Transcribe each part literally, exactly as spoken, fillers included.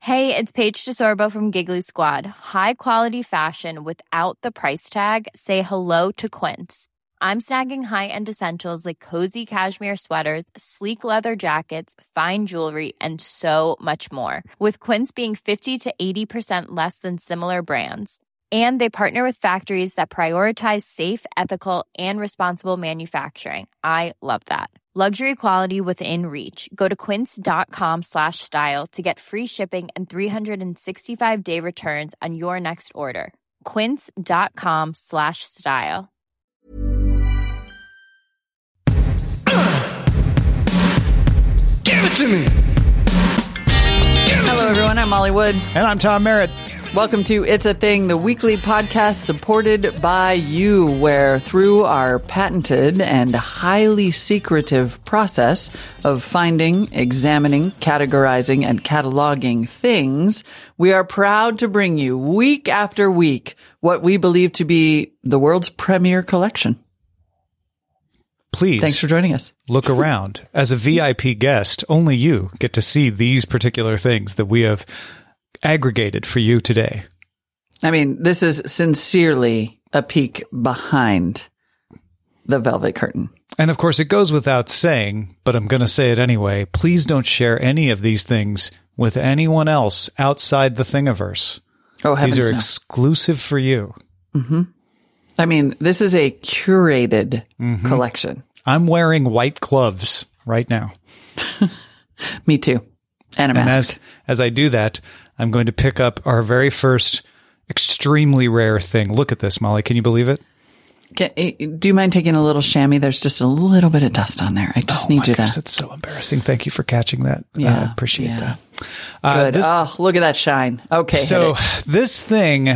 Hey, it's Paige DeSorbo from Giggly Squad. High quality fashion without the price tag. Say hello to Quince. I'm snagging high-end essentials like cozy cashmere sweaters, sleek leather jackets, fine jewelry, and so much more. With Quince being fifty to eighty percent less than similar brands. And they partner with factories that prioritize safe, ethical, and responsible manufacturing. I love that. Luxury quality within reach. Go to quince.com slash style to get free shipping and three sixty-five day returns on your next order. Quince.com slash style. Give it to me. Hello, everyone. I'm Molly Wood. And I'm Tom Merritt. Welcome to It's a Thing, the weekly podcast supported by you, where through our patented and highly secretive process of finding, examining, categorizing, and cataloging things, we are proud to bring you week after week what we believe to be the world's premier collection. Please. Thanks for joining us. Look around. As a V I P guest, only you get to see these particular things that we have aggregated for you today. I mean, this is sincerely a peek behind the velvet curtain. And of course, it goes without saying, but I'm going to say it anyway. Please don't share any of these things with anyone else outside the Thingiverse. Oh, heavens These are no. exclusive for you. Mm-hmm. I mean, this is a curated mm-hmm. collection. I'm wearing white gloves right now. Me too. And a and mask. as, as I do that, I'm going to pick up our very first extremely rare thing. Look at this, Molly. Can you believe it? Can, do you mind taking a little chamois? There's just a little bit of dust on there. I just oh need my you gosh, to. That's so embarrassing. Thank you for catching that. Yeah, I uh, appreciate yeah. that. Uh, Good. this, oh, look at that shine. Okay. So this thing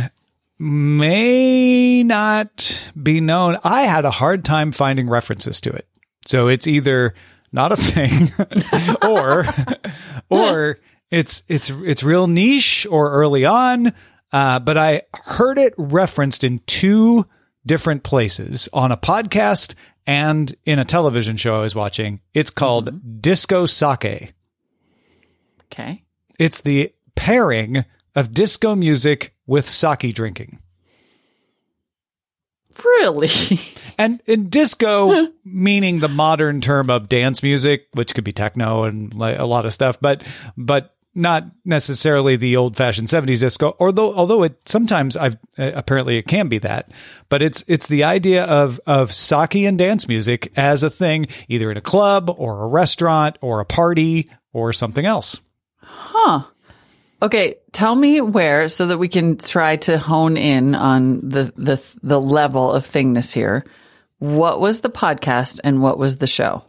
may not be known. I had a hard time finding references to it. So it's either not a thing or, or it's, it's, it's real niche or early on. Uh, but I heard it referenced in two different places on a podcast and in a television show I was watching. It's called mm-hmm. Disco Sake. Okay. It's the pairing of disco music with sake drinking. Really? And in disco, meaning the modern term of dance music, which could be techno and like a lot of stuff, but but not necessarily the old-fashioned seventies disco. Although although it sometimes I've uh, apparently it can be that, but it's it's the idea of of sake and dance music as a thing, either in a club or a restaurant or a party or something else. Huh. Okay, tell me where so that we can try to hone in on the the the level of thingness here. What was the podcast and what was the show?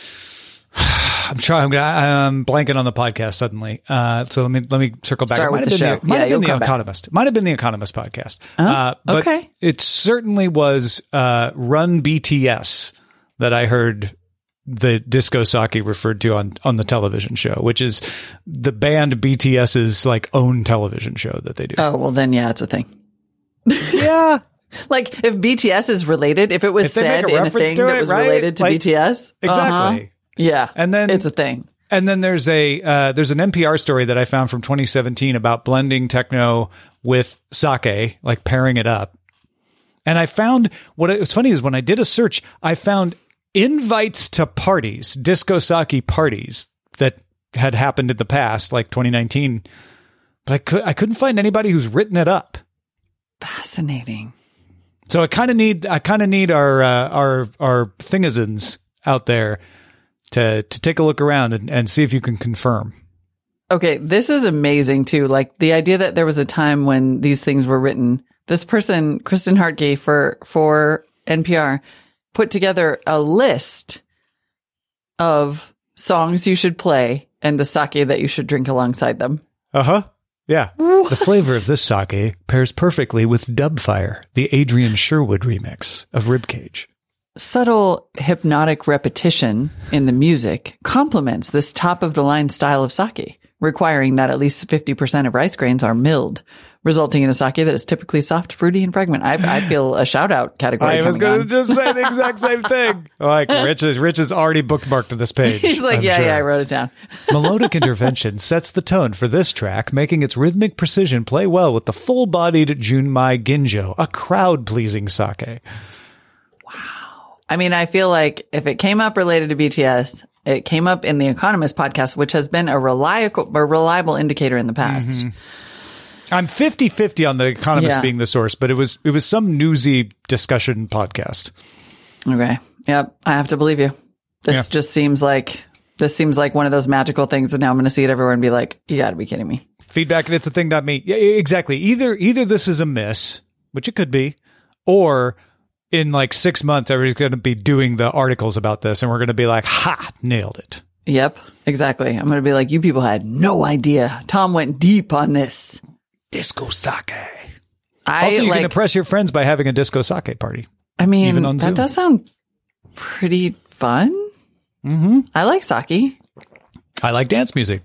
I'm trying. I'm, gonna, I'm blanking on the podcast suddenly. Uh, so let me let me circle back. Start it might with have the been show. The, might Yeah, have been you'll the come back. Economist. Might have been the Economist podcast. Oh, uh, but okay. It certainly was uh, Run B T S that I heard the Disco Sake referred to on on the television show, which is the band BTS's like own television show that they do. Oh well, then yeah, it's a thing. Yeah. Like if B T S is related, if it was If they said make a in a reference thing to that it, was right? related to Like, B T S, exactly. uh-huh, yeah, And then it's a thing. And then there's a uh, there's an N P R story that I found from twenty seventeen about blending techno with sake, like pairing it up. And I found what it was funny is when I did a search, I found invites to parties, disco sake parties that had happened in the past, like twenty nineteen. But I could I couldn't find anybody who's written it up. Fascinating. So I kind of need I kind of need our uh, our our thingazins out there to to take a look around and, and see if you can confirm. Okay, this is amazing too. Like the idea that there was a time when these things were written. This person, Kristen Hartke for for N P R, put together a list of songs you should play and the sake that you should drink alongside them. Uh-huh. Yeah. What? The flavor of this sake pairs perfectly with Dubfire, the Adrian Sherwood remix of Ribcage. Subtle hypnotic repetition in the music complements this top-of-the-line style of sake, requiring that at least fifty percent of rice grains are milled, resulting in a sake that is typically soft, fruity, and fragrant. I, I feel a shout out category. I was going to just say the exact same thing. Like Rich is Rich is already bookmarked to this page. He's like, I'm yeah, sure. yeah, I wrote it down. Melodic intervention sets the tone for this track, making its rhythmic precision play well with the full-bodied Junmai Ginjo, a crowd-pleasing sake. I mean, I feel like if it came up related to B T S, it came up in the Economist podcast, which has been a reliable, a reliable indicator in the past. Mm-hmm. I'm fifty-fifty on The Economist Yeah. being the source, but it was it was some newsy discussion podcast. Okay. Yep. I have to believe you. This Yeah. just seems like this seems like one of those magical things, and now I'm going to see it everywhere and be like, "You got to be kidding me." Feedback and it's a thing, not me. Yeah, exactly. Either either this is a miss, which it could be, or in like six months, everybody's going to be doing the articles about this, and we're going to be like, "Ha, nailed it." Yep. Exactly. I'm going to be like, "You people had no idea. Tom went deep on this." Disco sake. I Also, you like. can impress your friends by having a disco sake party. I mean, even on that Zoom. does sound pretty fun. Mm-hmm. I like sake. I like dance music.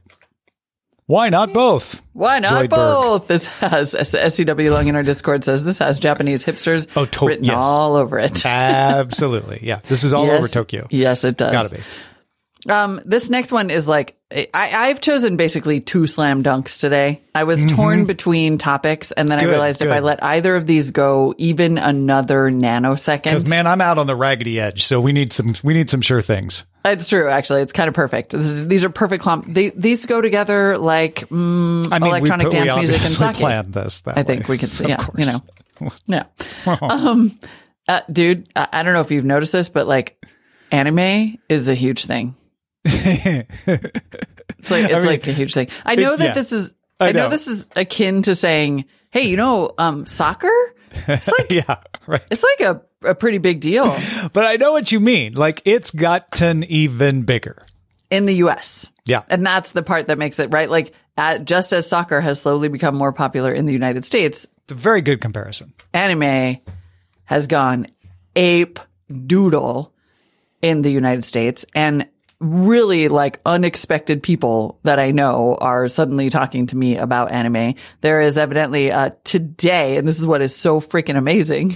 Why not both? Why not Zoidberg. both? This has S C W Long in our Discord says this has Japanese hipsters Oh, to- written yes. all over it. Absolutely. Yeah. This is all Yes. over Tokyo. Yes, it does. Gotta be. Um, this next one is like, I, I've chosen basically two slam dunks today. I was torn between topics, and then Mm-hmm. Good, I realized if good. I let either of these go even another nanosecond, Because man, I'm out on the raggedy edge, so we need some we need some sure things. it's true. Actually, it's kind of perfect. This is, these are perfect clump. They, these go together like mm, I mean, electronic we, put, dance we music and obviously sake. planned this. That I think way. we could see. Of Yeah, course. you know, yeah. um, uh, dude, I, I don't know if you've noticed this, but like, anime is a huge thing. It's like it's I mean, like a huge thing. I know it- that yeah. this is. I I know. know. this is akin to saying, "Hey, you know, um, soccer. It's like Yeah, right. it's like a a pretty big deal But I know what you mean. Like it's gotten even bigger. in the U S Yeah. And that's the part that makes it right. Like, at, just as soccer has slowly become more popular in the United States, It's a very good comparison. anime has gone ape doodle in the United States, and really like unexpected people that I know are suddenly talking to me about anime. There is evidently uh, today, and this is what is so freaking amazing.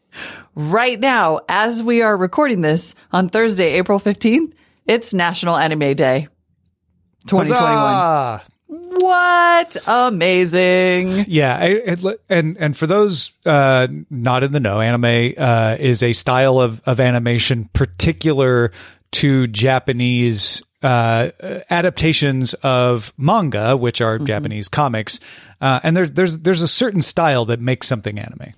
Right now, as we are recording this on Thursday, April fifteenth, it's National Anime Day twenty twenty-one. Huzzah! What amazing. Yeah, I, it, and and for those uh, not in the know, anime uh, is a style of, of animation particular to Japanese uh, adaptations of manga, which are Mm-hmm. Japanese comics, uh, and there's there's there's a certain style that makes something anime.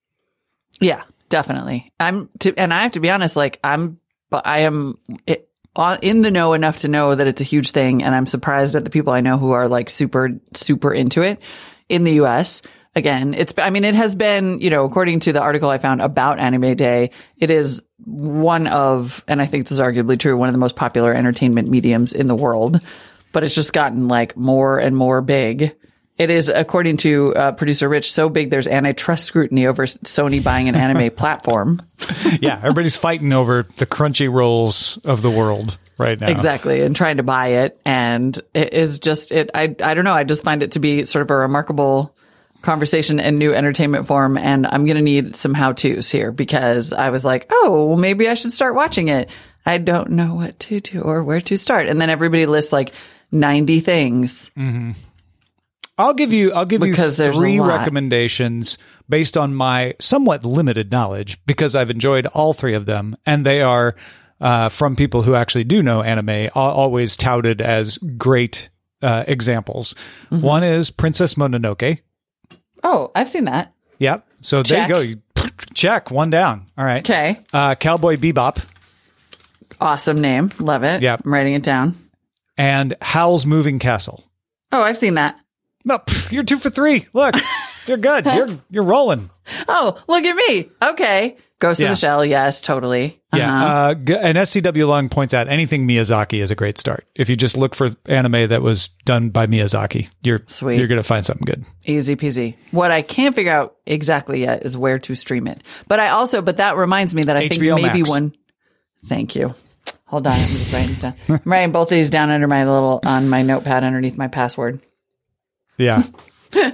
Yeah, definitely. I'm, to, and I have to be honest, like I'm, but I am it, uh, in the know enough to know that it's a huge thing, and I'm surprised at the people I know who are like super, super into it in the U S. Again, it's, I mean, it has been, you know, according to the article I found about Anime Day, it is one of, and I think this is arguably true, one of the most popular entertainment mediums in the world, but it's just gotten like more and more big. It is, according to uh, producer Rich, so big there's antitrust scrutiny over Sony buying an anime platform. Yeah, everybody's fighting over the crunchy rolls of the world right now. Exactly, and trying to buy it, and it is just it. I I don't know. I just find it to be sort of a remarkable conversation and new entertainment form, and I'm going to need some how-tos here because I was like, oh, well, maybe I should start watching it. I don't know what to do or where to start, and then everybody lists like ninety things. Mm-hmm. I'll give you I'll give Because you there's a three lot. recommendations based on my somewhat limited knowledge because I've enjoyed all three of them, and they are uh, from people who actually do know anime, al- always touted as great uh, examples. Mm-hmm. One is Princess Mononoke. Oh, I've seen that. Yep. So Check. there you go. You, check one down. All right. Okay, Uh, Cowboy Bebop awesome name, love it. Yep. I'm writing it down. and Howl's Moving Castle. Oh, I've seen that. No, pff, you're two for three. Look, you're good. You're you're rolling. Oh, look at me. Okay. Ghost in Yeah. the Shell. Yes, totally. Yeah. Uh-huh. Uh, g- and S C W Lung points out anything Miyazaki is a great start. If you just look for anime that was done by Miyazaki, you're Sweet. you're going to find something good. Easy peasy. What I can't figure out exactly yet is where to stream it. But I also, but that reminds me that I H B O think maybe Max. one. Thank you. Hold on. I'm just writing these down. I'm writing both of these down under my little, on my notepad underneath my password. Yeah.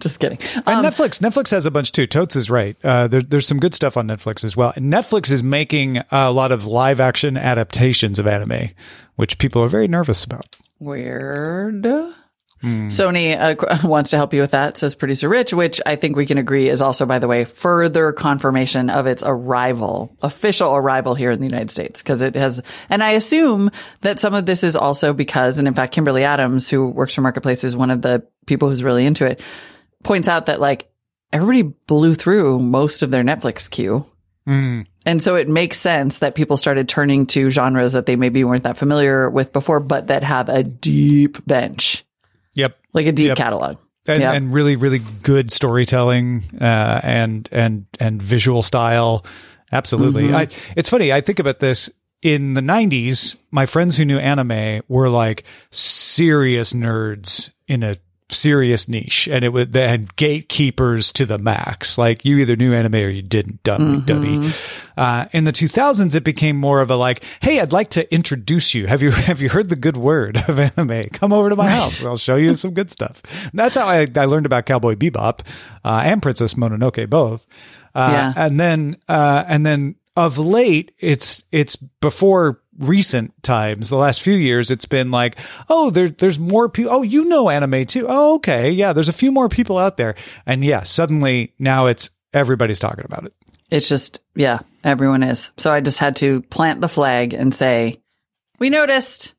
Just kidding. And Um, Netflix, Netflix has a bunch too. Totes is right. Uh, there, there's some good stuff on Netflix as well. And Netflix is making a lot of live action adaptations of anime, which people are very nervous about. Weird. Hmm. Sony uh, wants to help you with that, says producer Rich, which I think we can agree is also, by the way, further confirmation of its arrival, official arrival here in the United States. Because it has, and I assume that some of this is also because, and in fact, Kimberly Adams, who works for Marketplace, is one of the people who's really into it, points out that like everybody blew through most of their Netflix queue. Mm. And so it makes sense that people started turning to genres that they maybe weren't that familiar with before, but that have a deep bench. Yep. Like a deep Yep. catalog. And, Yep. and really, really good storytelling uh, and and and visual style. Absolutely. Mm-hmm. I, it's funny. I think about this. In the nineties, my friends who knew anime were like serious nerds in a serious niche, and it would they had gatekeepers to the max. Like you either knew anime or you didn't. Dummy, Mm-hmm. dummy. Uh, in the two thousands, it became more of a like, hey, I'd like to introduce you. Have you have you heard the good word of anime? Come over to my Right. house. I'll show you some good stuff. And that's how I, I learned about Cowboy Bebop uh, and Princess Mononoke both. Uh, Yeah. And then uh, and then of late, it's it's before recent times, the last few years, it's been like, oh, there's there's more people. Oh, you know anime too. Oh, okay, yeah. There's a few more people out there, and yeah, suddenly now it's everybody's talking about it. It's just, yeah, everyone is. So I just had to plant the flag and say, we noticed.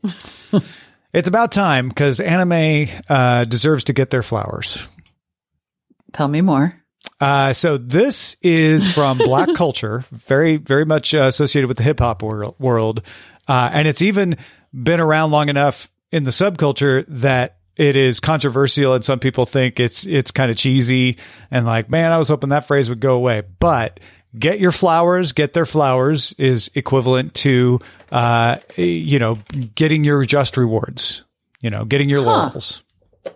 It's about time because anime uh, deserves to get their flowers. Tell me more. Uh, so this is from Black Culture, very, very much uh, associated with the hip hop wor- world. Uh, and it's even been around long enough in the subculture that it is controversial. And some people think it's, it's kind of cheesy and like, man, I was hoping that phrase would go away. But get your flowers, get their flowers is equivalent to, uh, you know, getting your just rewards, you know, getting your Huh. laurels.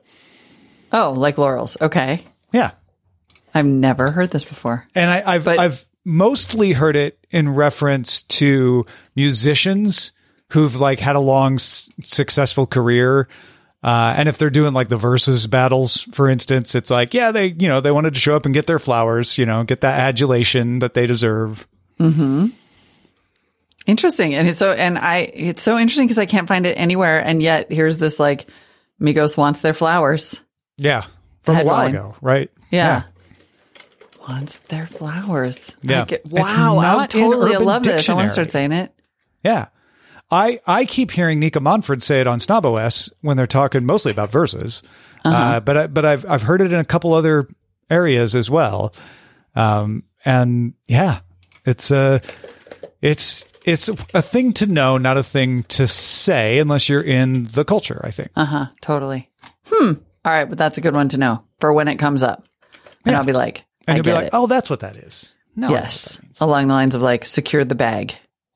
Oh, like laurels. Okay. Yeah. I've never heard this before. And I, I've But- I've mostly heard it in reference to musicians who've like had a long, s- successful career. Uh, and if they're doing like the versus battles, for instance, it's like, yeah, they, you know, they wanted to show up and get their flowers, you know, get that adulation that they deserve. Mm-hmm. Interesting. And it's so, and I, it's so interesting because I can't find it anywhere. And yet here's this like, Migos wants their flowers. Yeah. From a while Headline. ago, right? Yeah. Wants their flowers. Yeah. Like, It's wow. I not in totally Urban love this. I want to start Dictionary. saying it. Yeah. I, I keep hearing Nika Monford say it on Snob O S when they're talking mostly about verses. Uh-huh. Uh, but I, but I've I've heard it in a couple other areas as well. Um, and yeah, it's a it's it's a thing to know, not a thing to say, unless you're in the culture, I think. Uh huh. Totally. Hmm. All right, but that's a good one to know for when it comes up. And Yeah. I'll be like, And I you'll be get like, it. oh, that's what that is. No, Yes. Along the lines of like, secure the bag.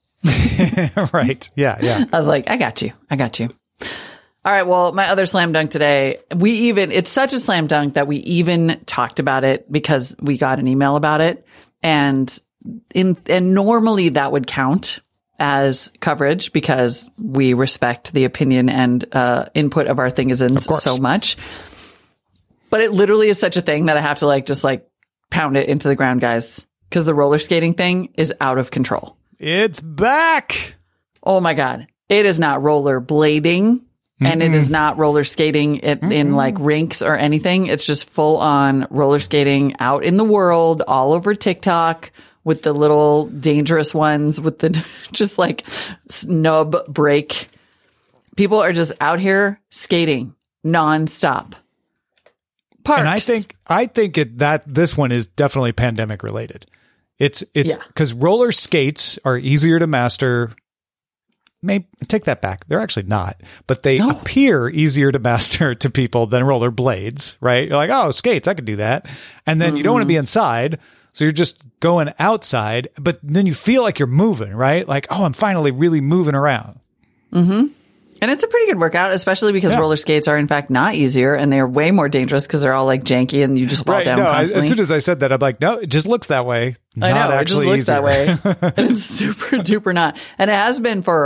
right. Yeah. Yeah. I was like, I got you. I got you. All right. Well, my other slam dunk today, we even, it's such a slam dunk that we even talked about it because we got an email about it. And in, and normally that would count as coverage because we respect the opinion and uh, input of our thingisms course. so much. But it literally is such a thing that I have to like, just like pound it into the ground, guys, because the roller skating thing is out of control. It's back. Oh my God. It is not roller blading and it is not roller skating it, in like rinks or anything. It's just full on roller skating out in the world, all over TikTok with the little dangerous ones with the just like snub break. People are just out here skating nonstop. Parks. And I think I think it, that this one is definitely pandemic related. It's it's Yeah. because roller skates are easier to master. Maybe take that back. They're actually not, but they No. appear easier to master to people than roller blades, right? You're like, oh, skates, I could do that. And then you don't want to be inside. So you're just going outside, but then you feel like you're moving, right? Like, oh, I'm finally really moving around. And it's a pretty good workout, especially because Yeah. roller skates are in fact not easier and they're way more dangerous because they're all like janky and you just fall Right. down No, I, constantly. as soon as I said that, I'm like, no, it just looks that way. I Not know, it just actually looks that easier. way. And it's super duper not. And it has been for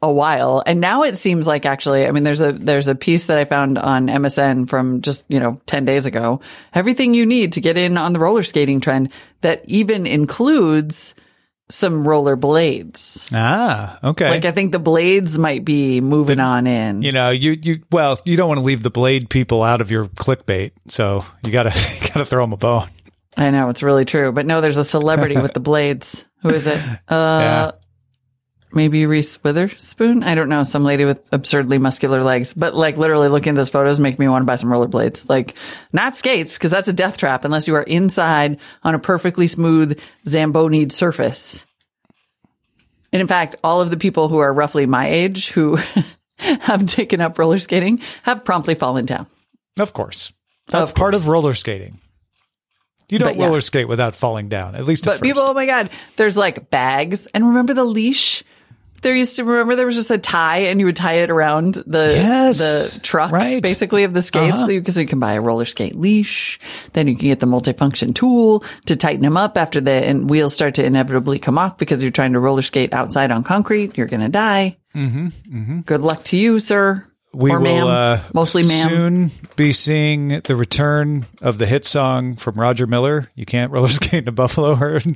a while. And now it seems like actually, I mean, there's a, there's a piece that I found on M S N from just, you know, ten days ago. Everything you need to get in on the roller skating trend that even includes some roller blades. Ah, okay. Like I think the blades might be moving the, on in. You know, you, you, well, you don't want to leave the blade people out of your clickbait. So you gotta, you gotta throw them a bone. I know, it's really true. But no, there's a celebrity with the blades. Who is it? Uh, yeah. Maybe Reese Witherspoon? I don't know. Some lady with absurdly muscular legs. But like literally looking at those photos make me want to buy some rollerblades. Like not skates, because that's a death trap unless you are inside on a perfectly smooth Zamboni'd surface. And in fact, all of the people who are roughly my age who have taken up roller skating have promptly fallen down. Of course. That's of part course. of roller skating. You don't but, yeah. roller skate without falling down, at least at But first. people, oh my God, there's like bags. And remember the leash? There used to, remember there was just a tie and you would tie it around the yes, the trucks, right. basically, of the skates. Uh-huh. Because you can buy a roller skate leash. Then you can get the multifunction tool to tighten them up after the and wheels start to inevitably come off because you're trying to roller skate outside on concrete. You're going to die. Mm-hmm, mm-hmm. Good luck to you, sir. We or will ma'am. Uh, Mostly ma'am. soon be seeing the return of the hit song from Roger Miller, "You Can't Roller Skate in a Buffalo Herd."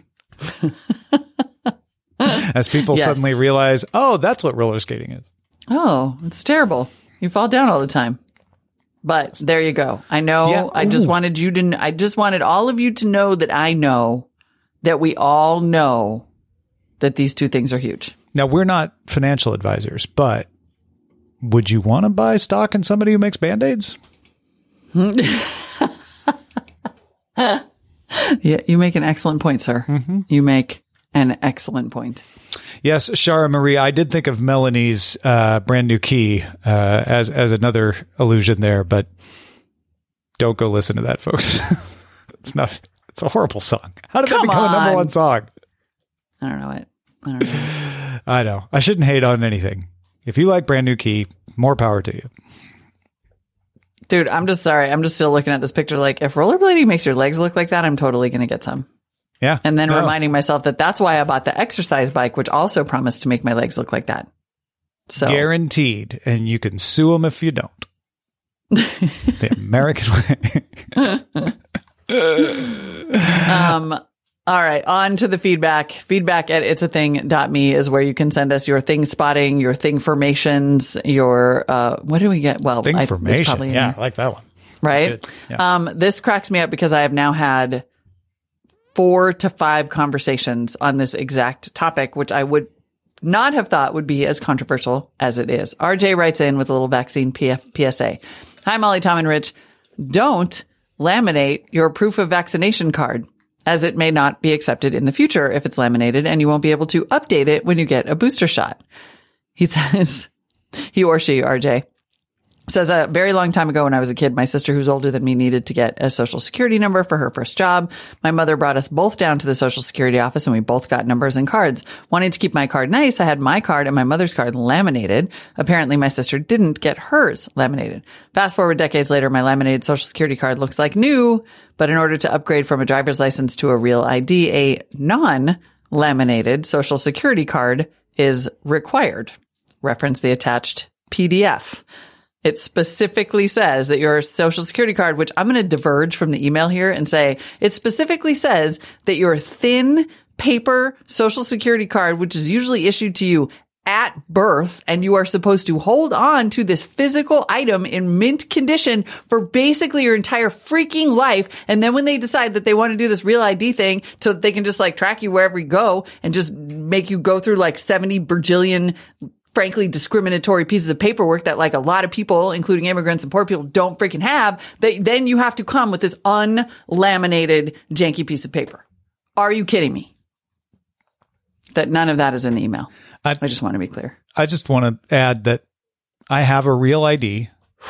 As people yes. suddenly realize, oh, that's what roller skating is. Oh, it's terrible. You fall down all the time. But there you go. I know. Yeah. I just wanted you to, I just wanted all of you to know that I know that we all know that these two things are huge. Now, we're not financial advisors, but would you want to buy stock in somebody who makes Band-Aids? Yeah, you make an excellent point, sir. Mm-hmm. You make an excellent point. Yes, Shara Marie, I did think of Melanie's uh, Brand New Key uh, as as another allusion there, but don't go listen to that, folks. It's not. It's a horrible song. How did Come that become on. a number one song? I don't know it. I don't know. I know. I shouldn't hate on anything. If you like Brand New Key, more power to you. Dude, I'm just sorry. I'm just still looking at this picture. Like, if rollerblading makes your legs look like that, I'm totally going to get some. Yeah. And then no. reminding myself that that's why I bought the exercise bike, which also promised to make my legs look like that. So guaranteed. And you can sue them if you don't. The American way. um, all right. On to the feedback. Feedback at it's a thing dot me is where you can send us your thing spotting, your thing formations, your, uh, what do we get? Well, Thing I, it's formation. probably in Yeah, there. I like that one. Right? Yeah. Um, this cracks me up because I have now had four to five conversations on this exact topic, which I would not have thought would be as controversial as it is. R J writes in with a little vaccine P F- P S A. Hi, Molly, Tom, and Rich. Don't laminate your proof of vaccination card, as it may not be accepted in the future if it's laminated, and you won't be able to update it when you get a booster shot. He says, he or she, R J, says a very long time ago when I was a kid, my sister, who's older than me, needed to get a social security number for her first job. My mother brought us both down to the social security office and we both got numbers and cards. Wanting to keep my card nice, I had my card and my mother's card laminated. Apparently my sister didn't get hers laminated. Fast forward decades later, my laminated social security card looks like new, but in order to upgrade from a driver's license to a real I D, a non-laminated social security card is required. Reference the attached P D F. It specifically says that your social security card, which I'm going to diverge from the email here and say, it specifically says that your thin paper social security card, which is usually issued to you at birth, and you are supposed to hold on to this physical item in mint condition for basically your entire freaking life. And then when they decide that they want to do this real I D thing so that they can just like track you wherever you go and just make you go through like seventy bajillion frankly discriminatory pieces of paperwork that like a lot of people, including immigrants and poor people, don't freaking have, that then you have to come with this unlaminated janky piece of paper. Are you kidding me? That none of that is in the email. I, I just want to be clear. I just want to add that I have a real I D,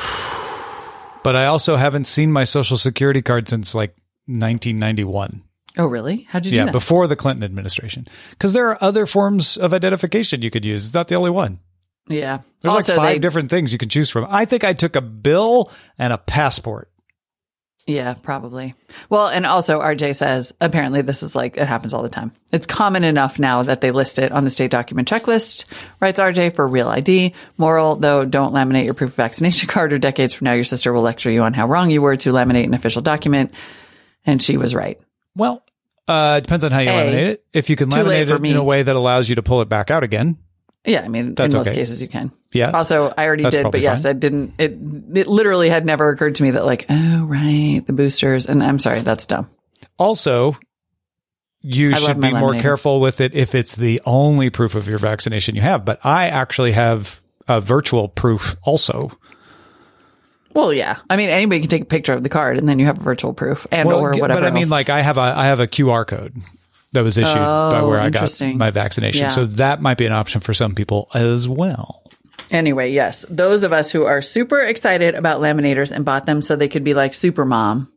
but I also haven't seen my social security card since like nineteen ninety-one. Oh, really? How'd you do yeah, that? before the Clinton administration. Because there are other forms of identification you could use. It's not the only one. Yeah. There's also, like five they, different things you can choose from. I think I took a bill and a passport. Yeah, probably. Well, and also R J says, apparently this is like, it happens all the time. It's common enough now that they list it on the state document checklist, writes R J, for real I D. Moral, though, don't laminate your proof of vaccination card, or decades from now your sister will lecture you on how wrong you were to laminate an official document. And she was right. Well, uh, it depends on how you A, laminate it. If you can laminate it me. in a way that allows you to pull it back out again. Yeah, I mean, That's in most okay. cases you can. Yeah. Also, I already That's did, but probably yes, fine. I didn't. It it literally had never occurred to me that, like, oh, right, the boosters. And I'm sorry, that's dumb. Also, you I should love my be more laminator. careful with it if it's the only proof of your vaccination you have. But I actually have a virtual proof also. Well, yeah. I mean, anybody can take a picture of the card, and then you have a virtual proof and Well, or g- whatever. But I mean, else. like I have a I have a Q R code that was issued by Oh, where I got interesting. my vaccination. Yeah. So that might be an option for some people as well. Anyway, yes, those of us who are super excited about laminators and bought them so they could be like super mom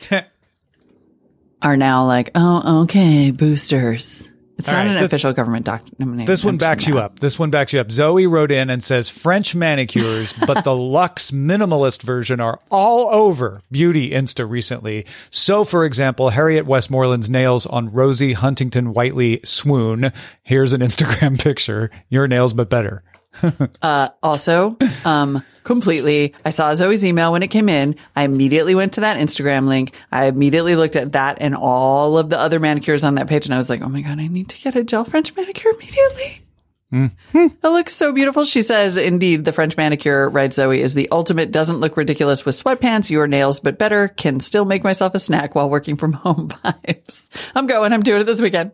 are now like, oh, okay, boosters. It's All not right, an this- official government document. This one backs you up. This one backs you up. Zoe wrote in and says French manicures, but the Luxe minimalist version are all over Beauty Insta recently. So, for example, Harriet Westmoreland's nails on Rosie Huntington Whiteley swoon. Here's an Instagram picture. Your nails, but better. Uh, also, um, completely. I saw Zoe's email when it came in. I immediately went to that Instagram link. I immediately looked at that and all of the other manicures on that page. And I was like, oh my God, I need to get a gel French manicure immediately. Mm-hmm. It looks so beautiful. She says, indeed, the French manicure, writes Zoe, is the ultimate, doesn't look ridiculous with sweatpants. Your nails, but better. Can still make myself a snack while working from home vibes. I'm going. I'm doing it this weekend.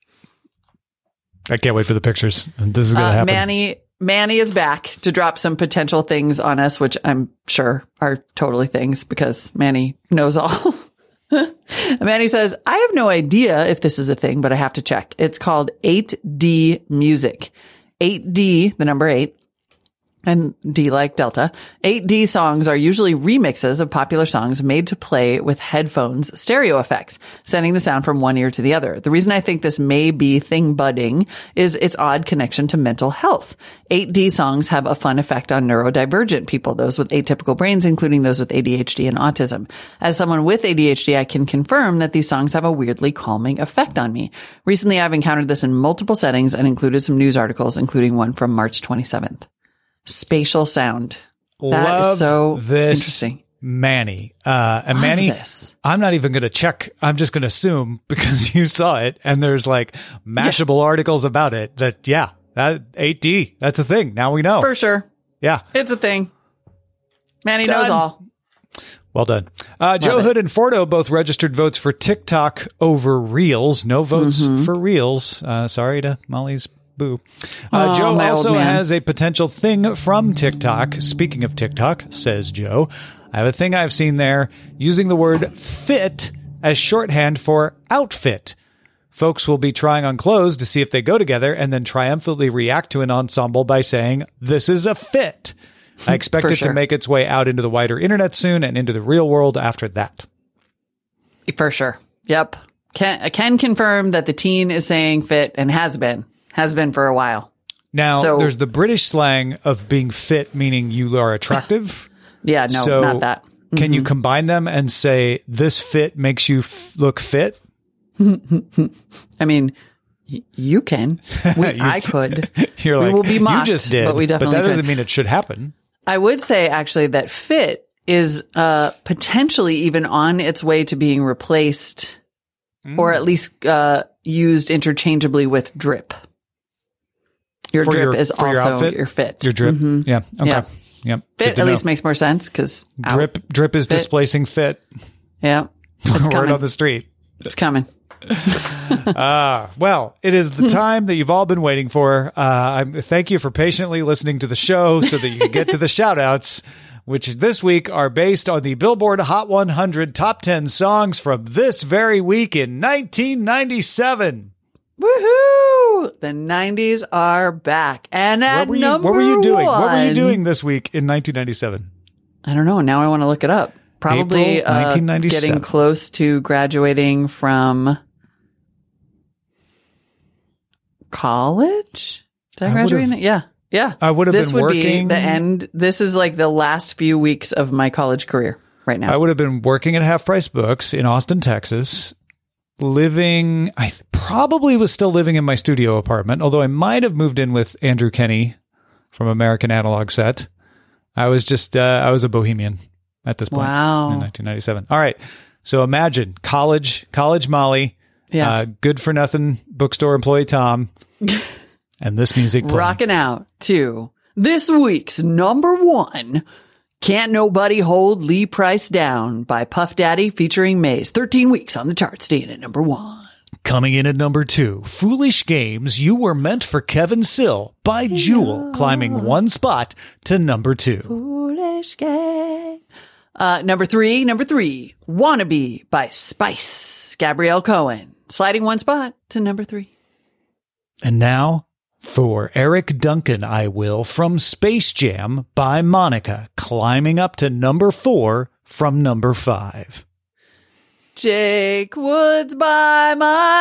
I can't wait for the pictures. This is going to Uh, happen. Manny, Manny is back to drop some potential things on us, which I'm sure are totally things because Manny knows all. Manny says, I have no idea if this is a thing, but I have to check. It's called eight D music. eight D, the number eight, and D like Delta. eight D songs are usually remixes of popular songs made to play with headphones stereo effects, sending the sound from one ear to the other. The reason I think this may be thing budding is its odd connection to mental health. eight D songs have a fun effect on neurodivergent people, those with atypical brains, including those with A D H D and autism. As someone with A D H D, I can confirm that these songs have a weirdly calming effect on me. Recently, I've encountered this in multiple settings and included some news articles, including one from March twenty-seventh. Spatial sound. That Love is so this, interesting. Manny. Uh, and Love Manny, this. I'm not even going to check. I'm just going to assume because you saw it and there's like Mashable articles about it that, yeah, that eight D, that's a thing. Now we know. For sure. Yeah. It's a thing. Manny Done. knows all. Well done. Uh, Joe it. Hood and Fordo both registered votes for TikTok over Reels. No votes Mm-hmm. for Reels. Uh, sorry to Molly's boo. Uh, Oh, Joe my old also man. has a potential thing from TikTok. Speaking of TikTok, says Joe, I have a thing I've seen there using the word fit as shorthand for outfit. Folks will be trying on clothes to see if they go together and then triumphantly react to an ensemble by saying, this is a fit. I expect For it sure. to make its way out into the wider internet soon and into the real world after that. For sure. Yep. Can, I can confirm that the teen is saying fit and has been. Has been for a while. Now, So- there's the British slang of being fit, meaning you are attractive. Yeah, no, So not that. Can you combine them and say, this fit makes you f- look fit? I mean, y- you can. We, I could. You're We like, will be mocked, you just did. but we definitely that could. doesn't mean it should happen. I would say actually that fit is uh, potentially even on its way to being replaced or at least uh, used interchangeably with drip. Your For drip your- is for your also outfit? your fit. Your drip. Mhm. Yeah. Okay. Yeah. Yep. Fit Good to at know. least makes more sense because drip. Drip is Fit. displacing fit. Yeah, it's Word coming. on the street. It's coming. Ah, well, it is the time that you've all been waiting for. Uh, I'm, thank you for patiently listening to the show so that you can get to the shout outs, which this week are based on the Billboard Hot one hundred Top ten songs from this very week in nineteen ninety-seven. Woohoo! The nineties are back, and at What were, you, number what were you doing? What were you one- doing this week in nineteen ninety-seven? I don't know. Now I want to look it up. Probably April uh, nineteen ninety-seven. getting close to graduating from college. Did I, I graduate? would've- in- Yeah, yeah. I would have This been would working- be the end. This is like the last few weeks of my college career. right now? I would have been working at Half Price Books in Austin, Texas, living, I th- probably was still living in my studio apartment, although I might have moved in with Andrew Kenny from American Analog Set. I was just, uh, I was a bohemian at this point Wow. in nineteen ninety-seven. All right. So imagine college, college Molly, Yeah. uh, good for nothing bookstore employee Tom, and this music playing. Rocking out to this week's number one, Can't Nobody Hold Lee Price Down by Puff Daddy featuring Maze. thirteen weeks on the chart, staying at number one. Coming in at number two, Foolish Games, You Were Meant for Kevin Sill by Jewel, climbing one spot to number two. Foolish game. Uh, number three, number three, Wannabe by Spice, Gabrielle Cohen, sliding one spot to number three. And now for Eric Duncan, I Will, from Space Jam by Monica, climbing up to number four from number five. Jake Woods by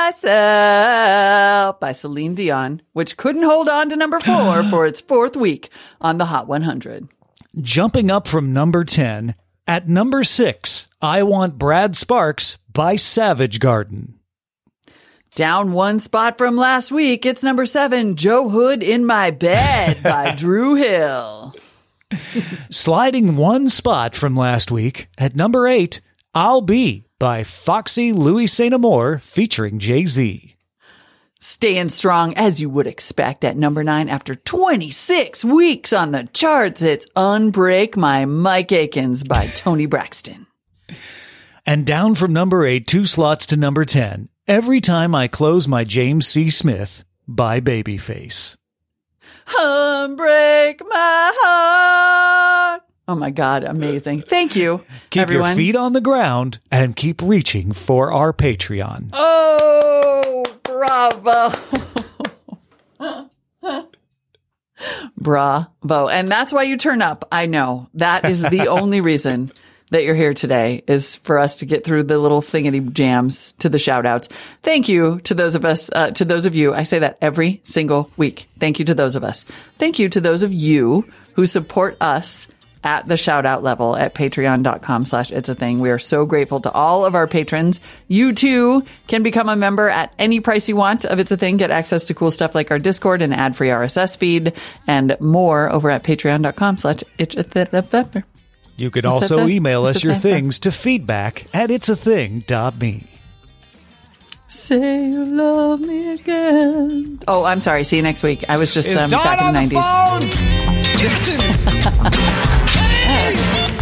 Myself by Celine Dion, which couldn't hold on to number four for its fourth week on the Hot one hundred. Jumping up from number ten, at number six, I Want Brad Sparks by Savage Garden. Down one spot from last week, it's number seven, Joe Hood in My Bed by Drew Hill. Sliding one spot from last week, at number eight, I'll Be by Foxy Louis Saint Amour featuring Jay-Z. Staying strong as you would expect at number nine after twenty-six weeks on the charts, it's Unbreak My Mike Akins by Tony Braxton. And down from number eight, two slots to number ten, Every Time I Close My James C. Smith by Babyface. Unbreak my heart. Oh my God, amazing. Thank you, Keep everyone. your feet on the ground and keep reaching for our Patreon. Oh, bravo. Bravo. And that's why you turn up. I know. That is the only reason that you're here today, is for us to get through the little thingity jams to the shout outs. Thank you to those of us, uh, to those of you. I say that every single week. Thank you to those of us. Thank you to those of you who support us at the shout out level at patreon.com slash it's a thing. We are so grateful to all of our patrons. You too can become a member at any price you want of It's a Thing. Get access to cool stuff like our Discord and ad free R S S feed and more over at patreon.com slash it's a thing. You could It's a also thing. email It's us a your thing. things to feedback at it's a thing dot me. Say you love me again. Oh, I'm sorry. See you next week. I was just Is um, Dawn back in on the the nineties. phone? Give it to me. Hey!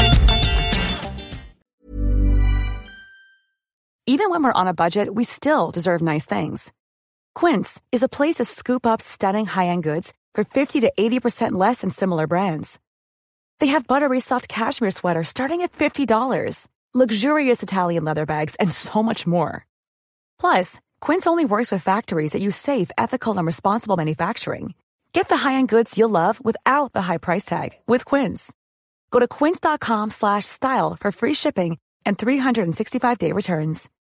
Even when we're on a budget, we still deserve nice things. Quince is a place to scoop up stunning high-end goods for fifty to eighty percent less than similar brands. They have buttery soft cashmere sweaters starting at fifty dollars, luxurious Italian leather bags, and so much more. Plus, Quince only works with factories that use safe, ethical, and responsible manufacturing. Get the high-end goods you'll love without the high price tag with Quince. Go to quince.com slash style for free shipping and three sixty-five day returns.